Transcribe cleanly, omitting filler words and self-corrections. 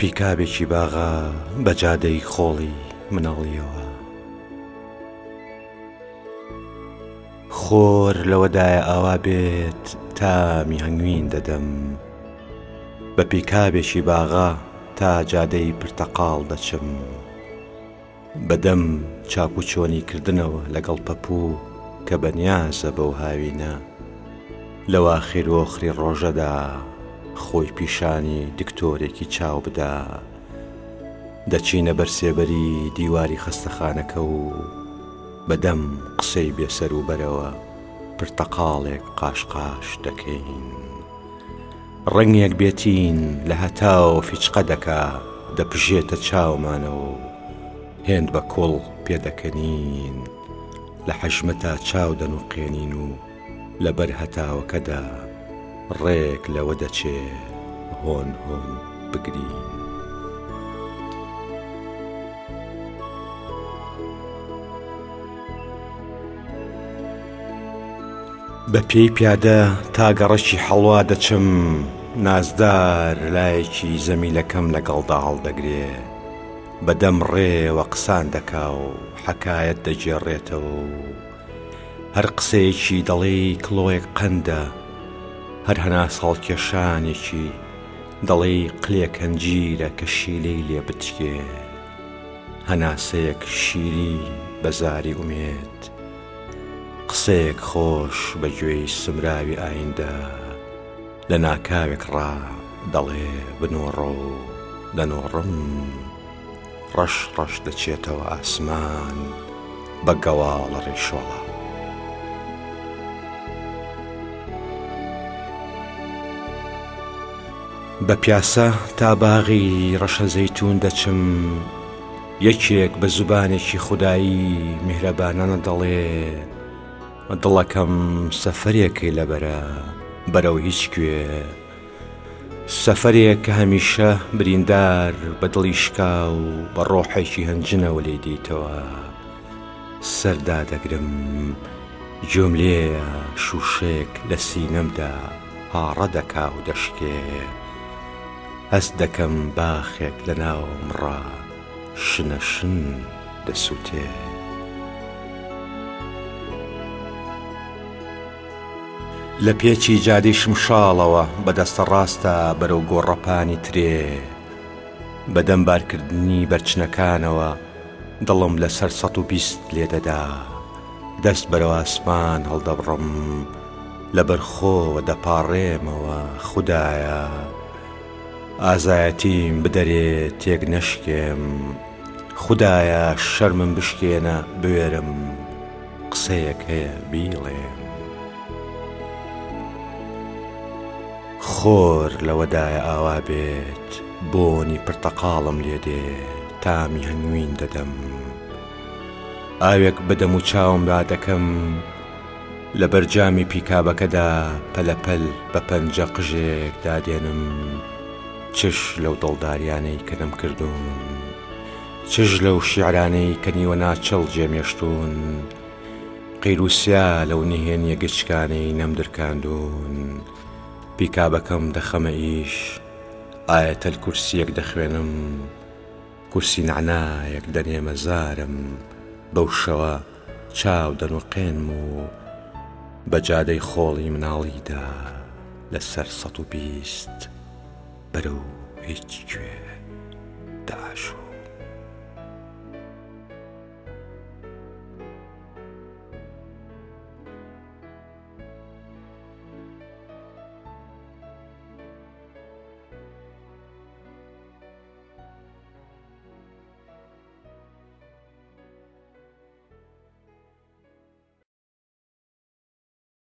پیکابێکی باغا بە جادەی خۆڵی مناڵیەوە. خۆر لەوەدایە ئاوا بێت تامی هەنگوین دەدەم، بە پیکابێکی باغا تا جادەی پرتەقاڵ دەچم. بەدەم چاک و چۆنی کردنەوە لەگەڵ پەپوو کە بەنیازە بەو هاوینە، لەوا خێرۆخری ڕۆژەدا خۆی پیشانی دکتۆرێکی چاو بدا. دەچینە بەرسێبەری دیواری خەستەخانەکە و بەدەم قسەی بێسەر و بەرەوە پرتەقاڵێک قاشقاش دەکەین. ڕەنگێک بێتین لە هەتاو فیچقە دەکا دەپژێتە چاومانەوە و هێند بە کۆڵ پێدەکەنین. لە حەژمەتا چاو دەنوقێنین و لەبەر هەتاوەکەدا ڕێک لەوە دەچێ هۆن هۆن بگرین. بە پێی پیادە تا گەڕەکی هەڵوا دەچم، نازدار لایەکی زەمیلەکەم لەگەڵدا هەڵدەگرێ. بەدەم ڕێوە قسان دەکا و حەکایەت دەجێڕێتەوە و هەر قسەیەکی دەڵێی کڵۆیەک قەندە، هەر هەناس هەڵکێشانێکی دەڵێی قلێک هەنجیرە کە شیلەی لێ بتکێ. هەناسەیەک شیری بەزاری ئومێد، قسەیەک خۆش بە گوێی سمراوی ئایندە. لە ناکاوێک ڕا دەڵێ بنۆڕە و دەنۆڕم، ڕەش ڕەش دەچێتەوە ئاسمان بە گەواڵە ڕێشۆڵە. بە پیاسە تا باغی ڕەشە زەیتون دەچم، یەکێک بە زوبانێکی خودایی میهرەبانانە دەڵێ دڵەکەم سەفەرێکی لەبەرە بەرەو هیچ گوێ. سەفەرێک کە هەمیشە بریندار بە دڵی شکا و بە ڕۆحێکی هەنجنەوە لێ دیتەوە. سەردا دەگرم گوێم لێیە شوشێک لە سینەمدا هاڕە دەکا و دەشکێ. هەست دەکەم باخێک لە ناوم ڕا شنە شن دەسووتێ. لە پێچی جادەی شمشاڵەوە بەدەستە ڕاستە بەرەو گۆڕەپانی ترێ. بەدەم بارکردنی بەرچنەکانەوە دڵم لەسەر 120 لێدەدا. دەست بەرەو ئاسمان هەڵدەبڕم، لەبەر خۆوە دەپاڕێمەوە. خودایە ئازایەتیم بدەرێت تێک نەشکێم، خودایە شەرمم بشکێنە بوێرم قسەیەک هەیە بیڵێم. خۆر لەوەدایە ئاوا بێت بۆنی پرتەقاڵم لێ دێ، تامی هەنگوین دەدەم. ئاوێک بەدەم و چاومدا دەکەم، لە بەرجامی پیکابەکەدا پەلەپەل بە پەنجە قژێک دادێنم. چش لەو دڵداریانەی کە نەم کردوون، چش لەو شیعرانەی کە نیوە ناچەڵ جێمێشتون، قیروسیا لەو نهێنیە گچکانەی نەم درکاندوون. پیکابەکەم دەخەمە ئیش، ئایەتەل کورسیەک دەخوێنم، کورسی نعنایەک دەنێمە زارم. بەو شەوە چاو دەنوقێنم و بە جادەی خۆڵی مناڵیدا لەسەر 120 بەرەو هیچ گوێ داژوو.